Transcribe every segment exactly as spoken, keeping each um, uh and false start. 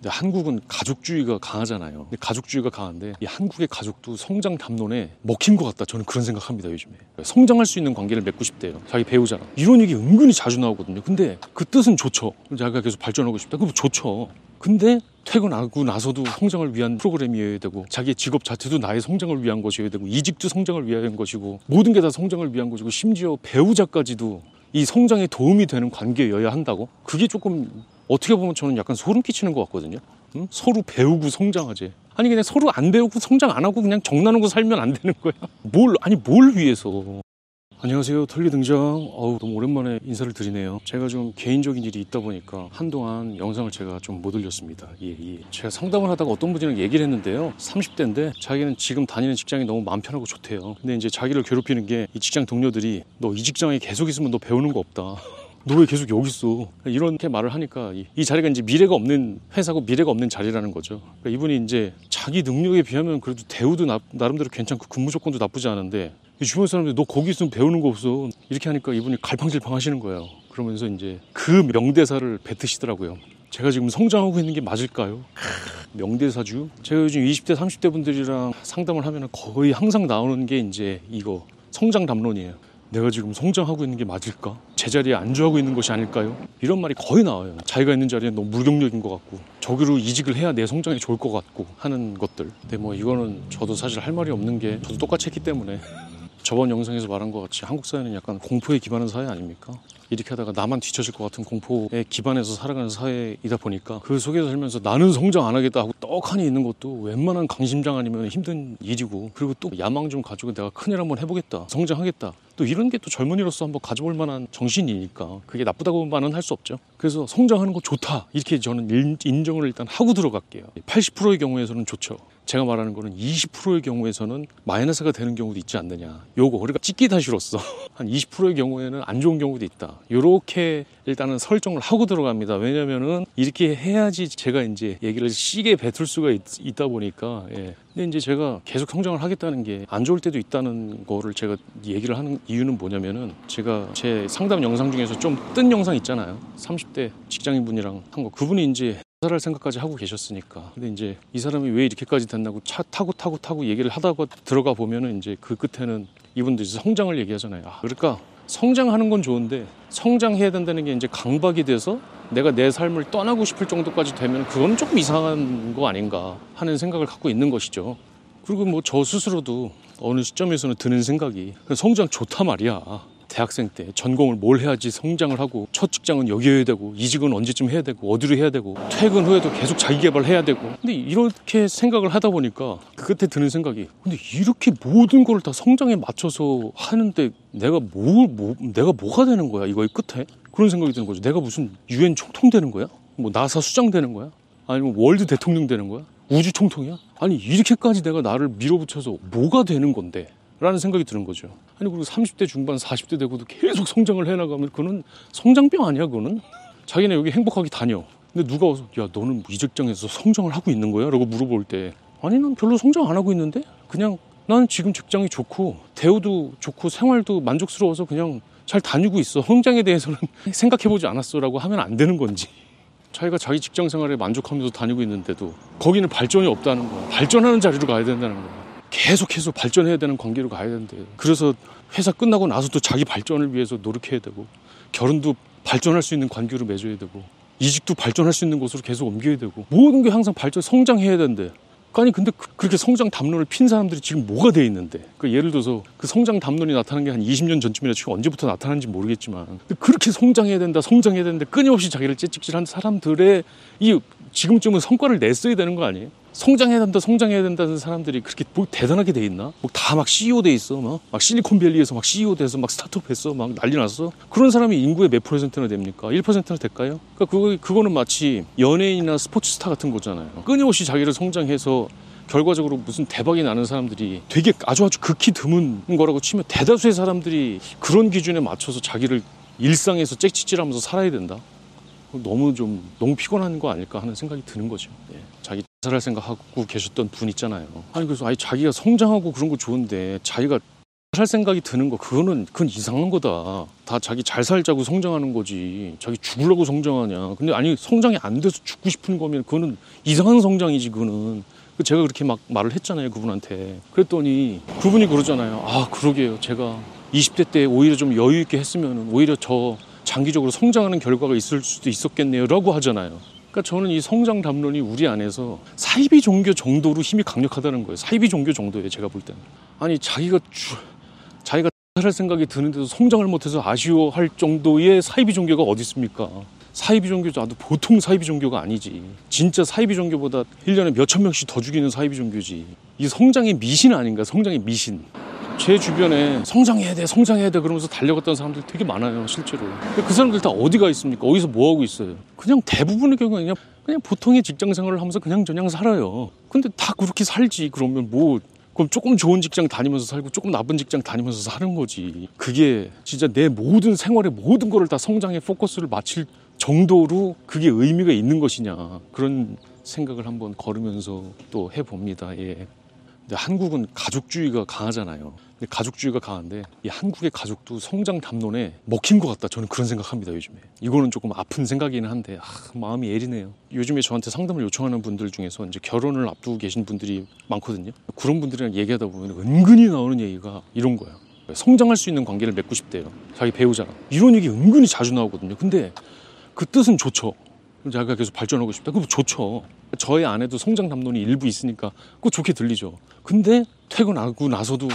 근데 한국은 가족주의가 강하잖아요. 근데 가족주의가 강한데 이 한국의 가족도 성장 담론에 먹힌 것 같다. 저는 그런 생각합니다. 요즘에 성장할 수 있는 관계를 맺고 싶대요. 자기 배우자랑. 이런 얘기 은근히 자주 나오거든요. 근데 그 뜻은 좋죠. 자기가 계속 발전하고 싶다. 그럼 좋죠. 근데 퇴근하고 나서도 성장을 위한 프로그램이어야 되고, 자기의 직업 자체도 나의 성장을 위한 것이어야 되고, 이직도 성장을 위한 것이고, 모든 게 다 성장을 위한 것이고, 심지어 배우자까지도 이 성장에 도움이 되는 관계여야 한다고? 그게 조금 어떻게 보면 저는 약간 소름 끼치는 것 같거든요. 응? 서로 배우고 성장하지. 아니 그냥 서로 안 배우고 성장 안 하고 그냥 정나누고 살면 안 되는 거야? 뭘, 아니 뭘 위해서. 안녕하세요, 털리 등장. 어우, 너무 오랜만에 인사를 드리네요. 제가 좀 개인적인 일이 있다 보니까 한동안 영상을 제가 좀 못 올렸습니다. 예, 예. 제가 상담을 하다가 어떤 분이랑 얘기를 했는데요, 삼십 대인데 자기는 지금 다니는 직장이 너무 마음 편하고 좋대요. 근데 이제 자기를 괴롭히는 게 이 직장 동료들이 너 이 직장에 계속 있으면 너 배우는 거 없다. 너 왜 계속 여기 있어? 이렇게 말을 하니까 이, 이 자리가 이제 미래가 없는 회사고 미래가 없는 자리라는 거죠. 그러니까 이분이 이제 자기 능력에 비하면 그래도 대우도 나, 나름대로 괜찮고 근무 조건도 나쁘지 않은데, 주변 사람들이 너 거기 있으면 배우는 거 없어 이렇게 하니까 이분이 갈팡질팡 하시는 거예요. 그러면서 이제 그 명대사를 뱉으시더라고요. 제가 지금 성장하고 있는 게 맞을까요? 명대사주. 제가 요즘 이십 대 삼십 대 분들이랑 상담을 하면 거의 항상 나오는 게 이제 이거 성장 담론이에요. 내가 지금 성장하고 있는 게 맞을까? 제자리에 안주하고 있는 것이 아닐까요? 이런 말이 거의 나와요. 자기가 있는 자리에 너무 무경력인 것 같고, 저기로 이직을 해야 내 성장이 좋을 것 같고 하는 것들. 근데 뭐 이거는 저도 사실 할 말이 없는 게, 저도 똑같이 했기 때문에. 저번 영상에서 말한 것 같이 한국 사회는 약간 공포에 기반한 사회 아닙니까? 이렇게 하다가 나만 뒤처질 것 같은 공포에 기반해서 살아가는 사회이다 보니까, 그 속에서 살면서 나는 성장 안 하겠다 하고 떡하니 있는 것도 웬만한 강심장 아니면 힘든 일이고, 그리고 또 야망 좀 가지고 내가 큰일 한번 해보겠다, 성장하겠다, 또 이런 게 또 젊은이로서 한번 가져볼 만한 정신이니까 그게 나쁘다고만은 할 수 없죠. 그래서 성장하는 거 좋다 이렇게 저는 인정을 일단 하고 들어갈게요. 팔십 퍼센트의 경우에서는 좋죠. 제가 말하는 거는 이십 퍼센트의 경우에서는 마이너스가 되는 경우도 있지 않느냐, 요거 그러니까 찍기 다시로서 한 이십 퍼센트의 경우에는 안 좋은 경우도 있다, 요렇게 일단은 설정을 하고 들어갑니다. 왜냐면은 이렇게 해야지 제가 이제 얘기를 시게 뱉을 수가 있, 있다 보니까. 예. 근데 이제 제가 계속 성장을 하겠다는 게 안 좋을 때도 있다는 거를 제가 얘기를 하는 이유는 뭐냐면은, 제가 제 상담 영상 중에서 좀 뜬 영상 있잖아요. 삼십 대 직장인분이랑 한 거. 그분이 이제 할 생각까지 하고 계셨으니까. 근데 이제 이 사람이 왜 이렇게까지 됐나고 차 타고 타고 타고 얘기를 하다가 들어가 보면은 이제 그 끝에는 이분들이 성장을 얘기하잖아요. 아, 그러니까 성장하는 건 좋은데 성장해야 된다는 게 이제 강박이 돼서 내가 내 삶을 떠나고 싶을 정도까지 되면 그건 조금 이상한 거 아닌가 하는 생각을 갖고 있는 것이죠. 그리고 뭐 저 스스로도 어느 시점에서는 드는 생각이, 성장 좋다 말이야. 대학생 때 전공을 뭘 해야지 성장을 하고, 첫 직장은 여기여야 되고, 이직은 언제쯤 해야 되고, 어디로 해야 되고, 퇴근 후에도 계속 자기 개발해야 되고. 근데 이렇게 생각을 하다 보니까 그 끝에 드는 생각이, 근데 이렇게 모든 걸 다 성장에 맞춰서 하는데 내가 뭘, 뭐, 내가 뭐가 되는 거야 이거의 끝에? 그런 생각이 드는 거죠. 내가 무슨 유엔 총통 되는 거야? 뭐 나사 수장 되는 거야? 아니면 월드 대통령 되는 거야? 우주 총통이야? 아니 이렇게까지 내가 나를 밀어붙여서 뭐가 되는 건데? 라는 생각이 드는 거죠. 아니 그리고 삼십 대 중반 사십 대 되고도 계속 성장을 해나가면 그거는 성장병 아니야 그거는? 자기네 여기 행복하게 다녀. 근데 누가 와서 야 너는 이 직장에서 성장을 하고 있는 거야? 라고 물어볼 때, 아니 난 별로 성장 안 하고 있는데? 그냥 나는 지금 직장이 좋고 대우도 좋고 생활도 만족스러워서 그냥 잘 다니고 있어. 성장에 대해서는 생각해보지 않았어 라고 하면 안 되는 건지. 자기가 자기 직장 생활에 만족하면서 다니고 있는데도 거기는 발전이 없다는 거야. 발전하는 자리로 가야 된다는 거야. 계속해서 발전해야 되는 관계로 가야 되는데, 그래서 회사 끝나고 나서도 자기 발전을 위해서 노력해야 되고, 결혼도 발전할 수 있는 관계로 맺어야 되고, 이직도 발전할 수 있는 곳으로 계속 옮겨야 되고, 모든 게 항상 발전, 성장해야 되는데, 아니 근데 그, 그렇게 성장 담론을 핀 사람들이 지금 뭐가 돼 있는데, 그 예를 들어서 그 성장 담론이 나타난 게 한 이십 년 전쯤이나, 지금 언제부터 나타난지 모르겠지만, 그렇게 성장해야 된다 성장해야 되는데 끊임없이 자기를 째찍질한 사람들의 이 지금쯤은 성과를 냈어야 되는 거 아니에요? 성장해야 된다 성장해야 된다는 사람들이 그렇게 뭐 대단하게 돼 있나? 뭐 다 막 씨이오 돼 있어, 막, 막 실리콘밸리에서 막 씨이오 돼서 막 스타트업 했어, 막 난리 났어. 그런 사람이 인구의 몇 퍼센트나 됩니까? 일 퍼센트나 될까요? 그러니까 그거, 그거는 마치 연예인이나 스포츠 스타 같은 거잖아요. 끊임없이 자기를 성장해서 결과적으로 무슨 대박이 나는 사람들이 되게 아주 아주 극히 드문 거라고 치면, 대다수의 사람들이 그런 기준에 맞춰서 자기를 일상에서 째찍질하면서 살아야 된다? 너무 좀 너무 피곤한 거 아닐까 하는 생각이 드는 거죠. 예. 자기 자살할 생각하고 계셨던 분 있잖아요. 아니 그래서 아니 자기가 성장하고 그런 거 좋은데 자기가 살 생각이 드는 거 그거는 그건 이상한 거다. 다 자기 잘 살자고 성장하는 거지. 자기 죽으려고 성장하냐. 근데 아니 성장이 안 돼서 죽고 싶은 거면 그거는 이상한 성장이지. 그거는 제가 그렇게 막 말을 했잖아요 그분한테. 그랬더니 그분이 그러잖아요. 아 그러게요. 제가 이십 대 때 오히려 좀 여유 있게 했으면 오히려 저 장기적으로 성장하는 결과가 있을 수도 있었겠네요 라고 하잖아요. 그러니까 저는 이 성장 담론이 우리 안에서 사이비 종교 정도로 힘이 강력하다는 거예요. 사이비 종교 정도예요 제가 볼 때는. 아니 자기가 주, 자기가 할 생각이 드는데도 성장을 못해서 아쉬워할 정도의 사이비 종교가 어디 있습니까? 사이비 종교도 나도 보통 사이비 종교가 아니지. 진짜 사이비 종교보다 일 년에 몇천 명씩 더 죽이는 사이비 종교지. 이 성장의 미신 아닌가? 성장의 미신. 제 주변에 성장해야 돼 성장해야 돼 그러면서 달려갔던 사람들 되게 많아요 실제로. 그 사람들 다 어디가 있습니까? 어디서 뭐하고 있어요? 그냥 대부분의 경우는 그냥, 그냥 보통의 직장생활을 하면서 그냥 저냥 살아요. 근데 다 그렇게 살지. 그러면 뭐 그럼 조금 좋은 직장 다니면서 살고 조금 나쁜 직장 다니면서 사는 거지. 그게 진짜 내 모든 생활의 모든 거를 다 성장에 포커스를 맞출 정도로 그게 의미가 있는 것이냐 그런 생각을 한번 걸으면서 또 해봅니다. 예. 근데 한국은 가족주의가 강하잖아요. 근데 가족주의가 강한데 이 한국의 가족도 성장 담론에 먹힌 것 같다. 저는 그런 생각합니다 요즘에. 이거는 조금 아픈 생각이긴 한데 아, 마음이 애리네요. 요즘에 저한테 상담을 요청하는 분들 중에서 이제 결혼을 앞두고 계신 분들이 많거든요. 그런 분들이랑 얘기하다 보면 은근히 나오는 얘기가 이런 거예요. 성장할 수 있는 관계를 맺고 싶대요. 자기 배우자랑. 이런 얘기 은근히 자주 나오거든요. 근데 그 뜻은 좋죠. 자기가 계속 발전하고 싶다. 그거 좋죠. 저의 아내도 성장 담론이 일부 있으니까 그거 좋게 들리죠. 근데 퇴근하고 나서도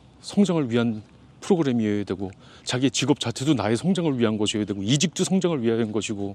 성장을 위한 프로그램이어야 되고 자기의 직업 자체도 나의 성장을 위한 것이어야 되고 이직도 성장을 위한 것이고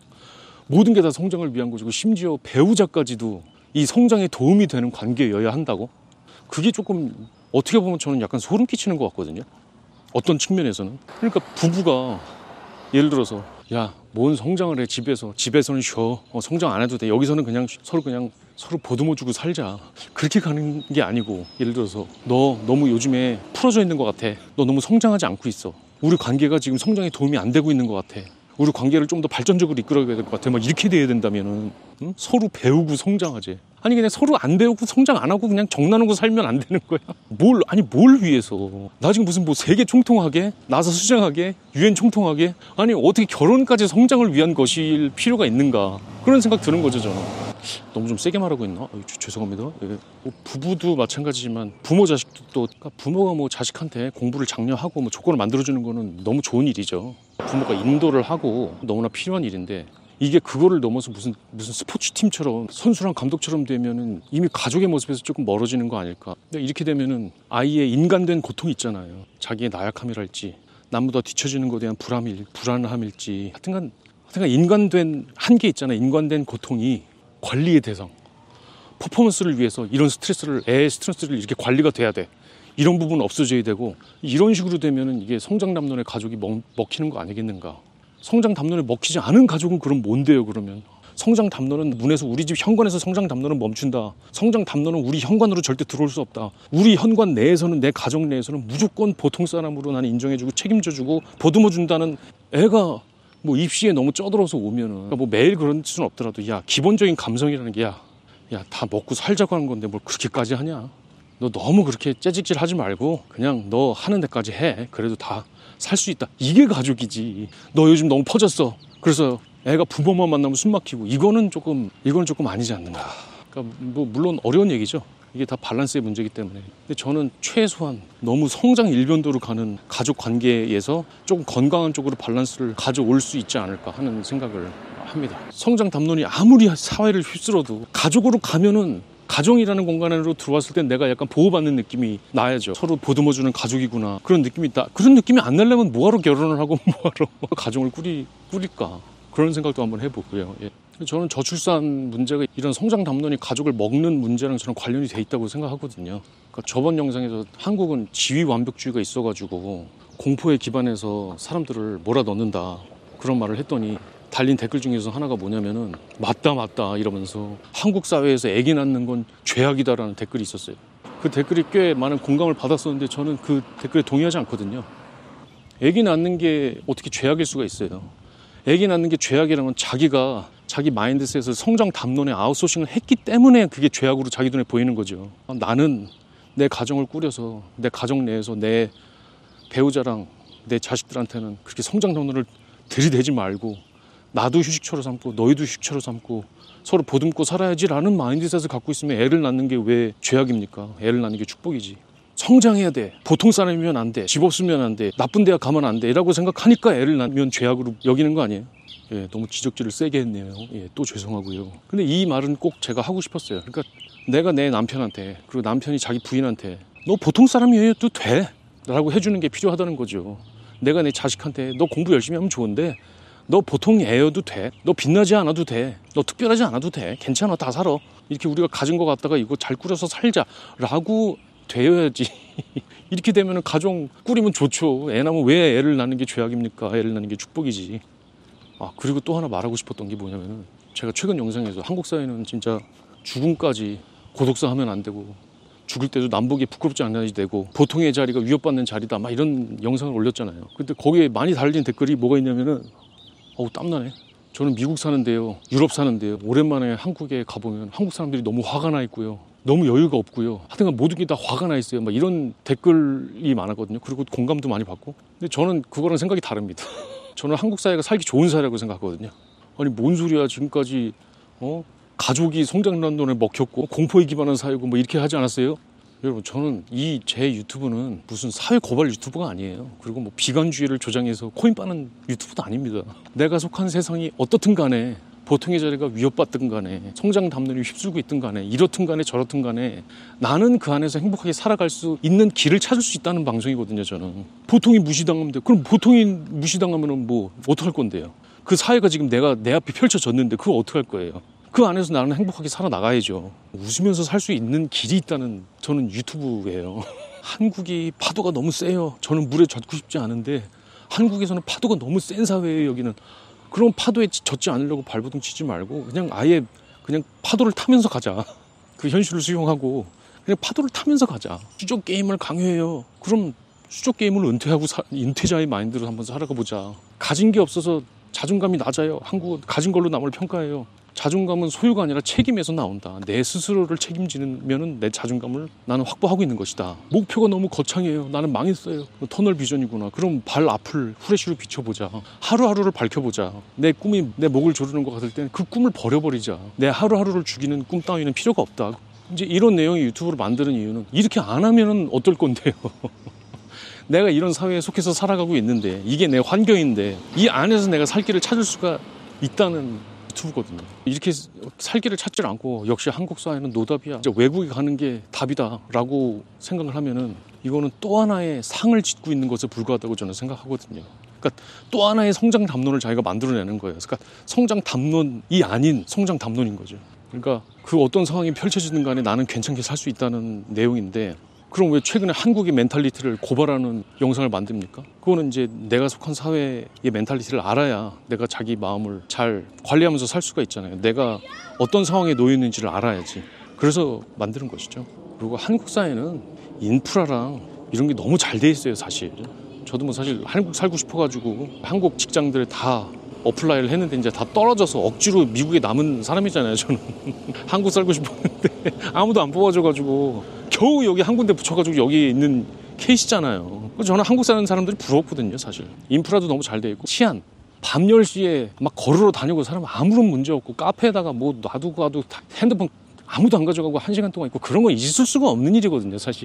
모든 게 다 성장을 위한 것이고 심지어 배우자까지도 이 성장에 도움이 되는 관계여야 한다고? 그게 조금 어떻게 보면 저는 약간 소름 끼치는 것 같거든요. 어떤 측면에서는. 그러니까 부부가 예를 들어서 야, 뭔 성장을 해 집에서. 집에서는 쉬어. 어, 성장 안 해도 돼. 여기서는 그냥 서로 그냥 서로 보듬어주고 살자. 그렇게 가는 게 아니고 예를 들어서 너 너무 요즘에 풀어져 있는 것 같아. 너 너무 성장하지 않고 있어. 우리 관계가 지금 성장에 도움이 안 되고 있는 것 같아. 우리 관계를 좀 더 발전적으로 이끌어야 될 것 같아. 막 이렇게 돼야 된다면은 응? 서로 배우고 성장하지. 아니 그냥 서로 안 배우고 성장 안 하고 그냥 정나누고 살면 안 되는 거야? 뭘 아니 뭘 위해서? 나 지금 무슨 뭐 세계 총통하게 나사 수장하게 유엔 총통하게 아니 어떻게 결혼까지 성장을 위한 것일 필요가 있는가? 그런 생각 드는 거죠 저는. 너무 좀 세게 말하고 있나? 어, 죄송합니다. 예. 뭐 부부도 마찬가지지만 부모 자식도 또 그러니까 부모가 뭐 자식한테 공부를 장려하고 뭐 조건을 만들어주는 거는 너무 좋은 일이죠. 부모가 인도를 하고 너무나 필요한 일인데 이게 그거를 넘어서 무슨 무슨 스포츠 팀처럼 선수랑 감독처럼 되면은 이미 가족의 모습에서 조금 멀어지는 거 아닐까? 근데 이렇게 되면은 아이의 인간된 고통이 있잖아요. 자기의 나약함이랄지 남보다 뒤처지는 것에 대한 불안일, 불안함일지 하여튼간 하여튼간 인간된 한계 있잖아요. 인간된 고통이 관리의 대상. 퍼포먼스를 위해서 이런 스트레스를 애의 스트레스를 이렇게 관리가 돼야 돼. 이런 부분은 없어져야 되고 이런 식으로 되면은 이게 성장 담론의 가족이 먹, 먹히는 거 아니겠는가? 성장 담론에 먹히지 않은 가족은 그럼 뭔데요 그러면? 성장 담론은 문에서 우리 집 현관에서 성장 담론은 멈춘다. 성장 담론은 우리 현관으로 절대 들어올 수 없다. 우리 현관 내에서는 내 가정 내에서는 무조건 보통 사람으로 나는 인정해주고 책임져주고 보듬어준다는 애가 뭐 입시에 너무 쩌들어서 오면은 그러니까 뭐 매일 그런 수는 없더라도 야 기본적인 감성이라는 게 야 야 다 먹고 살자고 하는 건데 뭘 그렇게까지 하냐? 너 너무 그렇게 째직질 하지 말고 그냥 너 하는 데까지 해. 그래도 다 살 수 있다. 이게 가족이지. 너 요즘 너무 퍼졌어. 그래서 애가 부모만 만나면 숨 막히고 이거는 조금 이건 조금 아니지 않는가. 그러니까 뭐 물론 어려운 얘기죠. 이게 다 밸런스의 문제이기 때문에. 근데 저는 최소한 너무 성장 일변도로 가는 가족 관계에서 조금 건강한 쪽으로 밸런스를 가져올 수 있지 않을까 하는 생각을 합니다. 성장 담론이 아무리 사회를 휩쓸어도 가족으로 가면은 가정이라는 공간으로 들어왔을 땐 내가 약간 보호받는 느낌이 나야죠. 서로 보듬어주는 가족이구나. 그런 느낌이 있다. 그런 느낌이 안 나려면 뭐하러 결혼을 하고 뭐하러 가정을 꾸리, 꾸릴까. 그런 생각도 한번 해보고요. 예. 저는 저출산 문제가 이런 성장 담론이 가족을 먹는 문제랑 저는 관련이 돼 있다고 생각하거든요. 그러니까 저번 영상에서 한국은 지위 완벽주의가 있어가지고 공포에 기반해서 사람들을 몰아넣는다. 그런 말을 했더니 달린 댓글 중에서 하나가 뭐냐면은 맞다 맞다 이러면서 한국 사회에서 아기 낳는 건 죄악이다라는 댓글이 있었어요. 그 댓글이 꽤 많은 공감을 받았었는데 저는 그 댓글에 동의하지 않거든요. 아기 낳는 게 어떻게 죄악일 수가 있어요. 아기 낳는 게 죄악이라는 건 자기가 자기 마인드셋에서 성장 담론에 아웃소싱을 했기 때문에 그게 죄악으로 자기 눈에 보이는 거죠. 나는 내 가정을 꾸려서 내 가정 내에서 내 배우자랑 내 자식들한테는 그렇게 성장 담론을 들이대지 말고 나도 휴식처로 삼고 너희도 휴식처로 삼고 서로 보듬고 살아야지라는 마인드셋을 갖고 있으면 애를 낳는 게 왜 죄악입니까? 애를 낳는 게 축복이지. 성장해야 돼. 보통 사람이면 안 돼. 집 없으면 안 돼. 나쁜 대학 가면 안 돼. 라고 생각하니까 애를 낳으면 죄악으로 여기는 거 아니에요? 예, 너무 지적질을 세게 했네요. 예, 또 죄송하고요. 근데 이 말은 꼭 제가 하고 싶었어요. 그러니까 내가 내 남편한테 그리고 남편이 자기 부인한테 너 보통 사람이어도 돼. 라고 해주는 게 필요하다는 거죠. 내가 내 자식한테 너 공부 열심히 하면 좋은데 너 보통 애여도 돼. 너 빛나지 않아도 돼. 너 특별하지 않아도 돼. 괜찮아. 다 살아. 이렇게 우리가 가진 거 갖다가 이거 잘 꾸려서 살자 라고 되어야지. 이렇게 되면 가정 꾸리면 좋죠. 애 낳으면 왜 애를 낳는 게 죄악입니까? 애를 낳는 게 축복이지. 아, 그리고 또 하나 말하고 싶었던 게 뭐냐면은 제가 최근 영상에서 한국 사회는 진짜 죽음까지 고독사 하면 안 되고 죽을 때도 남보기에 부끄럽지 않아야지 되고 보통의 자리가 위협받는 자리다 막 이런 영상을 올렸잖아요. 근데 거기에 많이 달린 댓글이 뭐가 있냐면은 어우 땀나네. 저는 미국 사는데요, 유럽 사는데요, 오랜만에 한국에 가보면 한국 사람들이 너무 화가 나 있고요, 너무 여유가 없고요, 하여튼 모든 게 다 화가 나 있어요. 막 이런 댓글이 많았거든요. 그리고 공감도 많이 받고. 근데 저는 그거랑 생각이 다릅니다. 저는 한국 사회가 살기 좋은 사회라고 생각하거든요. 아니 뭔 소리야, 지금까지 어? 가족이 성장난론에 먹혔고 공포에 기반한 사회고 뭐 이렇게 하지 않았어요? 여러분, 저는 이 제 유튜브는 무슨 사회 고발 유튜브가 아니에요. 그리고 뭐 비관주의를 조장해서 코인 빠는 유튜브도 아닙니다. 내가 속한 세상이 어떻든 간에 보통의 자리가 위협받든 간에 성장 담론이 휩쓸고 있든 간에 이렇든 간에 저렇든 간에 나는 그 안에서 행복하게 살아갈 수 있는 길을 찾을 수 있다는 방송이거든요. 저는 보통이 무시당하면 돼요. 그럼 보통이 무시당하면 뭐 어떡할 건데요? 그 사회가 지금 내가 내 앞에 펼쳐졌는데 그걸 어떡할 거예요? 그 안에서 나는 행복하게 살아나가야죠. 웃으면서 살 수 있는 길이 있다는 저는 유튜브예요. 한국이 파도가 너무 세요. 저는 물에 젖고 싶지 않은데 한국에서는 파도가 너무 센 사회예요. 여기는. 그럼 파도에 젖지 않으려고 발버둥 치지 말고 그냥 아예 그냥 파도를 타면서 가자. 그 현실을 수용하고 그냥 파도를 타면서 가자. 수족 게임을 강요해요. 그럼 수족 게임을 은퇴하고 사, 은퇴자의 마인드로 한번 살아가 보자. 가진 게 없어서 자존감이 낮아요. 한국은 가진 걸로 남을 평가해요. 자존감은 소유가 아니라 책임에서 나온다. 내 스스로를 책임지면은 내 자존감을 나는 확보하고 있는 것이다. 목표가 너무 거창해요. 나는 망했어요. 터널 비전이구나. 그럼 발 앞을 후레쉬로 비춰보자. 하루하루를 밝혀보자. 내 꿈이 내 목을 조르는 것 같을 때는 그 꿈을 버려버리자. 내 하루하루를 죽이는 꿈 따위는 필요가 없다. 이제 이런 내용의 유튜브를 만드는 이유는 이렇게 안 하면은 어떨 건데요. 내가 이런 사회에 속해서 살아가고 있는데 이게 내 환경인데 이 안에서 내가 살 길을 찾을 수가 있다는 유튜브거든요. 이렇게 살 길을 찾지 않고 역시 한국 사회는 노답이야, 이제 외국에 가는 게 답이다 라고 생각을 하면은 이거는 또 하나의 상을 짓고 있는 것에 불과하다고 저는 생각하거든요. 그러니까 또 하나의 성장 담론을 자기가 만들어내는 거예요. 그러니까 성장 담론이 아닌 성장 담론인 거죠. 그러니까 그 어떤 상황이 펼쳐지든 간에 나는 괜찮게 살 수 있다는 내용인데, 그럼 왜 최근에 한국의 멘탈리티를 고발하는 영상을 만듭니까? 그거는 이제 내가 속한 사회의 멘탈리티를 알아야 내가 자기 마음을 잘 관리하면서 살 수가 있잖아요. 내가 어떤 상황에 놓여 있는지를 알아야지. 그래서 만드는 것이죠. 그리고 한국 사회는 인프라랑 이런 게 너무 잘 돼 있어요, 사실. 저도 뭐 사실 한국 살고 싶어가지고 한국 직장들을 다 어플라이를 했는데 이제 다 떨어져서 억지로 미국에 남은 사람이잖아요, 저는. 한국 살고 싶었는데 아무도 안 뽑아줘가지고 겨우 여기 한 군데 붙여가지고 여기 있는 케이스잖아요. 저는 한국 사는 사람들이 부럽거든요, 사실. 인프라도 너무 잘 돼 있고, 치안. 밤 열 시에 막 걸으러 다니고 사람 아무런 문제 없고, 카페에다가 뭐 놔두고 가도 핸드폰 아무도 안 가져가고 한 시간 동안 있고, 그런 거 있을 수가 없는 일이거든요, 사실.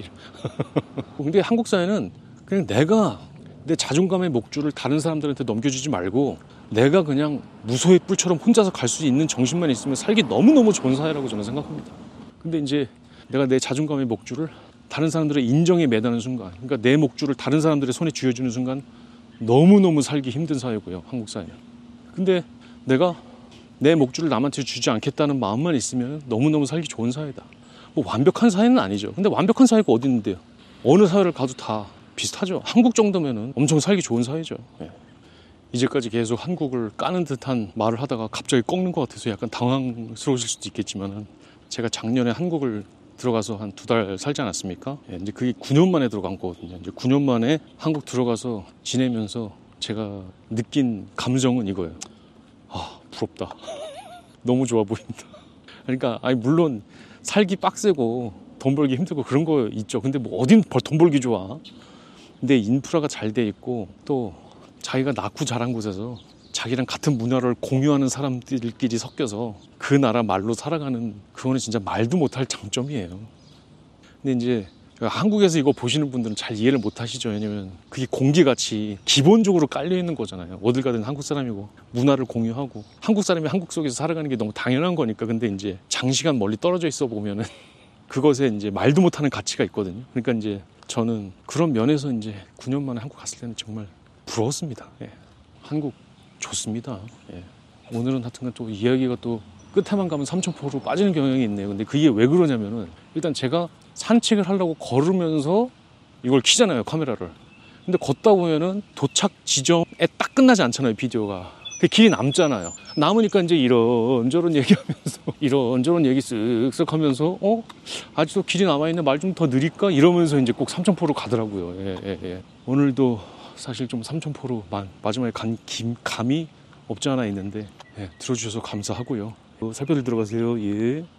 근데 한국 사회는 그냥 내가 내 자존감의 목줄을 다른 사람들한테 넘겨주지 말고 내가 그냥 무소의 뿔처럼 혼자서 갈 수 있는 정신만 있으면 살기 너무너무 좋은 사회라고 저는 생각합니다. 근데 이제 내가 내 자존감의 목줄을 다른 사람들의 인정에 매다는 순간, 그러니까 내 목줄을 다른 사람들의 손에 쥐어주는 순간 너무너무 살기 힘든 사회고요, 한국 사회는. 근데 내가 내 목줄을 남한테 주지 않겠다는 마음만 있으면 너무너무 살기 좋은 사회다. 뭐 완벽한 사회는 아니죠. 근데 완벽한 사회가 어디 있는데요? 어느 사회를 가도 다 비슷하죠. 한국 정도면은 엄청 살기 좋은 사회죠. 예. 이제까지 계속 한국을 까는 듯한 말을 하다가 갑자기 꺾는 것 같아서 약간 당황스러우실 수도 있겠지만, 제가 작년에 한국을 들어가서 한 두 달 살지 않았습니까? 예, 이제 그게 구 년 만에 들어간 거거든요. 이제 구 년 만에 한국 들어가서 지내면서 제가 느낀 감정은 이거예요. 아, 부럽다. 너무 좋아 보인다. 그러니까 아니 물론 살기 빡세고 돈 벌기 힘들고 그런 거 있죠. 근데 뭐 어딘 돈 벌기 좋아? 근데 인프라가 잘 돼 있고 또 자기가 낳고 자란 곳에서 자기랑 같은 문화를 공유하는 사람들끼리 섞여서 그 나라 말로 살아가는, 그거는 진짜 말도 못할 장점이에요. 근데 이제 한국에서 이거 보시는 분들은 잘 이해를 못 하시죠. 왜냐면 그게 공기같이 기본적으로 깔려 있는 거잖아요. 어딜 가든 한국 사람이고 문화를 공유하고 한국 사람이 한국 속에서 살아가는 게 너무 당연한 거니까. 근데 이제 장시간 멀리 떨어져 있어 보면은 그것에 이제 말도 못하는 가치가 있거든요. 그러니까 이제 저는 그런 면에서 이제 구 년 만에 한국 갔을 때는 정말 부러웠습니다. 예. 한국 좋습니다. 예. 오늘은 하여튼 또 이야기가 또 끝에만 가면 삼천포로 빠지는 경향이 있네요. 근데 그게 왜 그러냐면은 일단 제가 산책을 하려고 걸으면서 이걸 켜잖아요, 카메라를. 근데 걷다 보면은 도착 지점에 딱 끝나지 않잖아요, 비디오가. 그 길이 남잖아요. 남으니까 이제 이런저런 얘기하면서 이런저런 얘기 쓱쓱 하면서 어? 아직도 길이 남아있네, 말 좀 더 느릴까? 이러면서 이제 꼭 삼천포로 가더라고요. 예, 예, 예. 오늘도 사실 좀 삼천포로 마지막에 간 김, 감이 없지 않아 있는데 예, 들어주셔서 감사하고요. 살펴들 들어가세요. 예.